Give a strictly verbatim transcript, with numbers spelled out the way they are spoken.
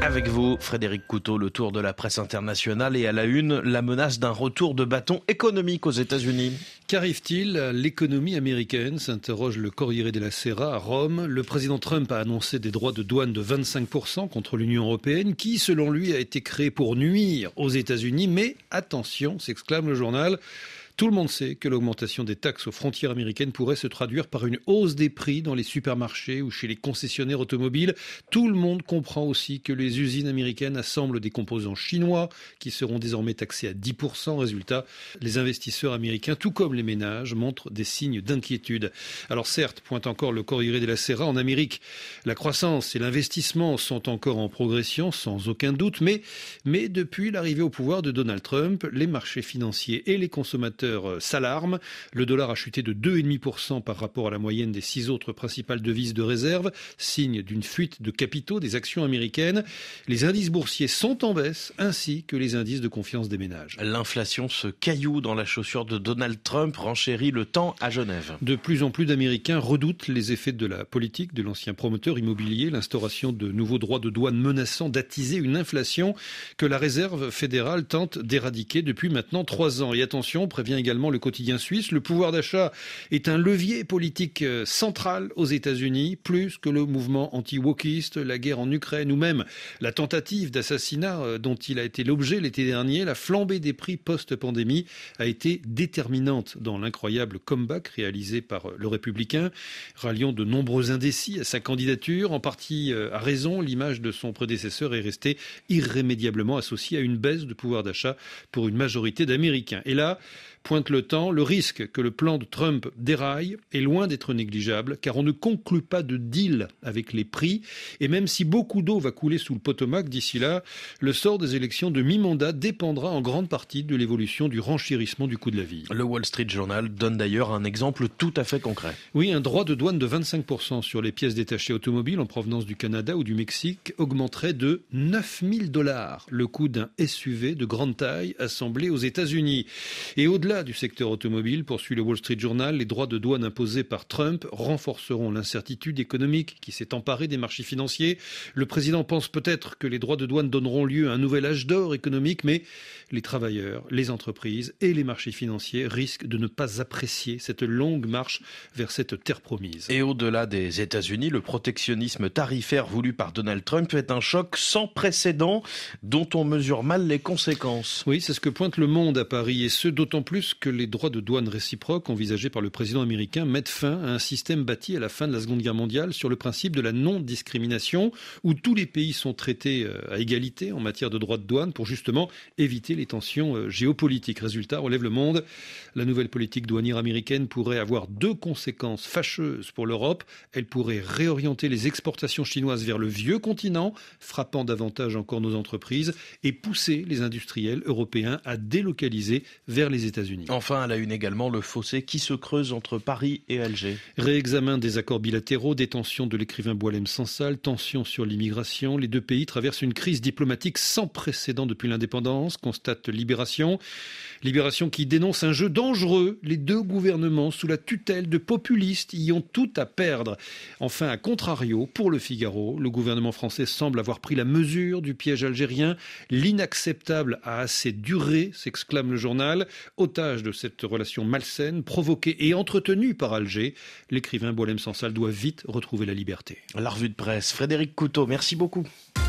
Avec vous, Frédéric Couteau, le tour de la presse internationale et à la une, la menace d'un retour de bâton économique aux États-Unis. Qu'arrive-t-il à l'économie américaine, s'interroge le Corriere della Sera à Rome. Le président Trump a annoncé des droits de douane de vingt-cinq pour cent contre l'Union européenne, qui, selon lui, a été créée pour nuire aux États-Unis. Mais attention, s'exclame le journal. Tout le monde sait que l'augmentation des taxes aux frontières américaines pourrait se traduire par une hausse des prix dans les supermarchés ou chez les concessionnaires automobiles. Tout le monde comprend aussi que les usines américaines assemblent des composants chinois qui seront désormais taxés à dix pour cent. Résultat, les investisseurs américains, tout comme les ménages, montrent des signes d'inquiétude. Alors certes, pointe encore le Corriere della Sera, en Amérique, la croissance et l'investissement sont encore en progression, sans aucun doute, mais, mais depuis l'arrivée au pouvoir de Donald Trump, les marchés financiers et les consommateurs s'alarment. Le dollar a chuté de deux virgule cinq pour cent par rapport à la moyenne des six autres principales devises de réserve, signe d'une fuite de capitaux des actions américaines. Les indices boursiers sont en baisse, ainsi que les indices de confiance des ménages. L'inflation, ce caillou dans la chaussure de Donald Trump, renchérit le temps à Genève. De plus en plus d'Américains redoutent les effets de la politique de l'ancien promoteur immobilier, l'instauration de nouveaux droits de douane menaçant d'attiser une inflation que la Réserve fédérale tente d'éradiquer depuis maintenant trois ans. Et attention, prévient également le quotidien suisse, le pouvoir d'achat est un levier politique central aux États-Unis, plus que le mouvement anti-wokiste, la guerre en Ukraine ou même la tentative d'assassinat dont il a été l'objet l'été dernier. La flambée des prix post-pandémie a été déterminante dans l'incroyable comeback réalisé par le républicain, ralliant de nombreux indécis à sa candidature. En partie à raison, l'image de son prédécesseur est restée irrémédiablement associée à une baisse de pouvoir d'achat pour une majorité d'Américains. Et là, pointe le temps, le risque que le plan de Trump déraille est loin d'être négligeable, car on ne conclut pas de deal avec les prix. Et même si beaucoup d'eau va couler sous le Potomac d'ici là, le sort des élections de mi-mandat dépendra en grande partie de l'évolution du renchérissement du coût de la vie. Le Wall Street Journal donne d'ailleurs un exemple tout à fait concret. Oui, un droit de douane de vingt-cinq pour cent sur les pièces détachées automobiles en provenance du Canada ou du Mexique augmenterait de neuf mille dollars le coût d'un S U V de grande taille assemblé aux États-Unis. Et au-delà du secteur automobile, poursuit le Wall Street Journal, les droits de douane imposés par Trump renforceront l'incertitude économique qui s'est emparée des marchés financiers. Le président pense peut-être que les droits de douane donneront lieu à un nouvel âge d'or économique, mais les travailleurs, les entreprises et les marchés financiers risquent de ne pas apprécier cette longue marche vers cette terre promise. Et au-delà des États-Unis, le protectionnisme tarifaire voulu par Donald Trump est un choc sans précédent dont on mesure mal les conséquences. Oui, c'est ce que pointe Le Monde à Paris, et ce d'autant plus que les droits de douane réciproques envisagés par le président américain mettent fin à un système bâti à la fin de la Seconde Guerre mondiale sur le principe de la non-discrimination, où tous les pays sont traités à égalité en matière de droits de douane pour justement éviter les tensions géopolitiques. Résultat, relève Le Monde, la nouvelle politique douanière américaine pourrait avoir deux conséquences fâcheuses pour l'Europe. Elle pourrait réorienter les exportations chinoises vers le vieux continent, frappant davantage encore nos entreprises, et pousser les industriels européens à délocaliser vers les États-Unis. Enfin, à la une également, le fossé qui se creuse entre Paris et Alger. Réexamen des accords bilatéraux, détention de l'écrivain Boualem Sansal, tension sur l'immigration. Les deux pays traversent une crise diplomatique sans précédent depuis l'indépendance, constate Libération. Libération qui dénonce un jeu dangereux. Les deux gouvernements, sous la tutelle de populistes, y ont tout à perdre. Enfin, à contrario, pour le Figaro, le gouvernement français semble avoir pris la mesure du piège algérien. L'inacceptable a assez duré, s'exclame le journal. Otage de cette relation malsaine, provoquée et entretenue par Alger, l'écrivain Boualem Sansal doit vite retrouver la liberté. La revue de presse, Frédéric Couteau, merci beaucoup.